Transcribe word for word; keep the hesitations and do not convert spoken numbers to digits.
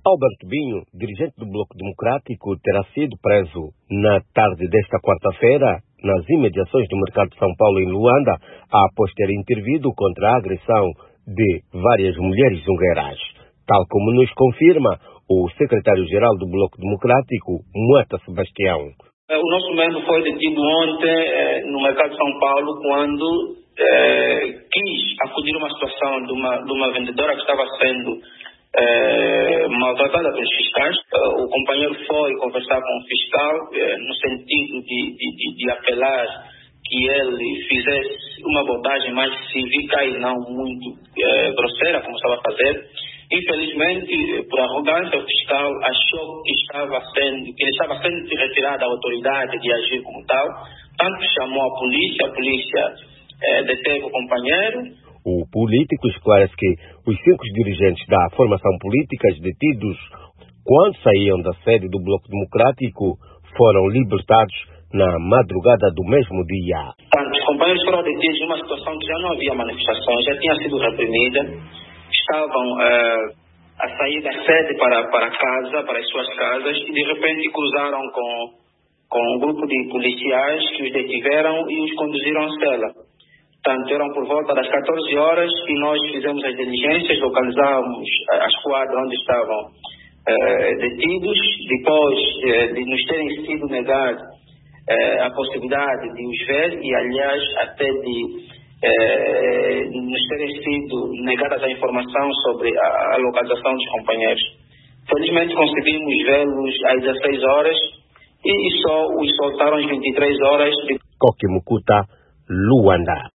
Alberto Binho, dirigente do Bloco Democrático, terá sido preso na tarde desta quarta-feira nas imediações do mercado de São Paulo, em Luanda, após ter intervido contra a agressão de várias mulheres zungueiras. Tal como nos confirma o secretário-geral do Bloco Democrático, Mueta Sebastião. O nosso membro foi detido ontem no mercado de São Paulo quando eh, quis acudir a uma situação de uma, de uma vendedora que estava sendo É, maltratada pelos fiscais. O companheiro foi conversar com o fiscal é, no sentido de, de, de apelar que ele fizesse uma abordagem mais cívica e não muito é, grosseira, como estava a fazer. Infelizmente, por arrogância, o fiscal achou que estava sendo, que ele estava sendo retirado da autoridade de agir como tal, tanto chamou a polícia, a polícia é, deteve o companheiro. O político esclarece que os cinco dirigentes da formação política detidos quando saíam da sede do Bloco Democrático foram libertados na madrugada do mesmo dia. Tanto os companheiros foram detidos numa situação que já não havia manifestações, já tinha sido reprimida, estavam eh, a sair da sede para, para casa, para as suas casas, e de repente cruzaram com, com um grupo de policiais que os detiveram e os conduziram à cela. Portanto, eram por volta das catorze horas e nós fizemos as diligências, localizamos a esquadra onde estavam eh, detidos. Depois eh, de nos terem sido negado eh, a possibilidade de os ver e, aliás, até de eh, nos terem sido negadas a informação sobre a, a localização dos companheiros. Felizmente conseguimos vê-los às dezesseis horas e só os soltaram às vinte e três horas. De... Coque Mucuta, Luanda.